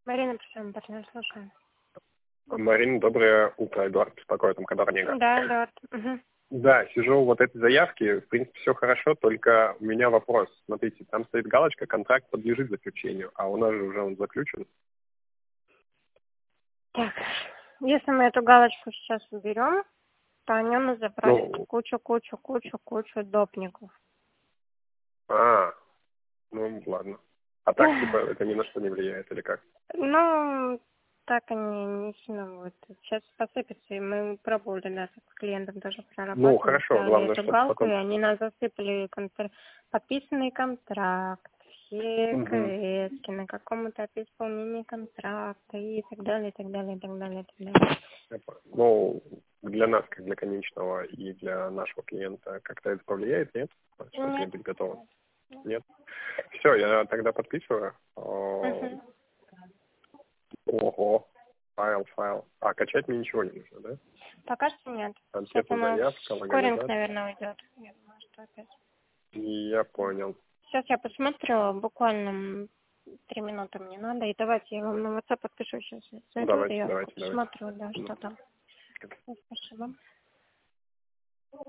Марина, профессиональный партнер, слушаю. Марина, доброе утро. Эдуард беспокоит, Амкадор Нига. Да, Эдуард. Угу. Да, сижу вот этой заявки, в принципе, все хорошо, только у меня вопрос. Смотрите, там стоит галочка «Контракт подлежит заключению», а у нас же уже он заключен. Так, если мы эту галочку сейчас уберем, то они у нас запросят кучу допников. Ну ладно. А так, типа, это ни на что не влияет, или как? Ну, так они не сильно вот. Сейчас посыпятся, и мы пробовали, да, с клиентом тоже проработать. Ну, хорошо, главное, эту чтобы галку, потом... и они нас засыпали подписанный контракт, все КСки, на каком этапе исполнения контракта, и так далее, и так далее, и так далее, и так далее. Ну, для нас, как для конечного, и для нашего клиента, как-то это повлияет, нет? Чтобы Нет. быть готовым? Нет? Все, я тогда подписываю. Ого, файл. А качать мне ничего не нужно, да? Пока что нет. Сейчас Анкета, у нас заявка, скоринг, логализация. наверное, уйдет. Я думаю, что опять. Я понял. Сейчас я посмотрю, буквально 3 минуты мне надо. И давайте я вам на WhatsApp подпишу сейчас. Зайду, Давайте. я посмотрю, да, что там. Спасибо.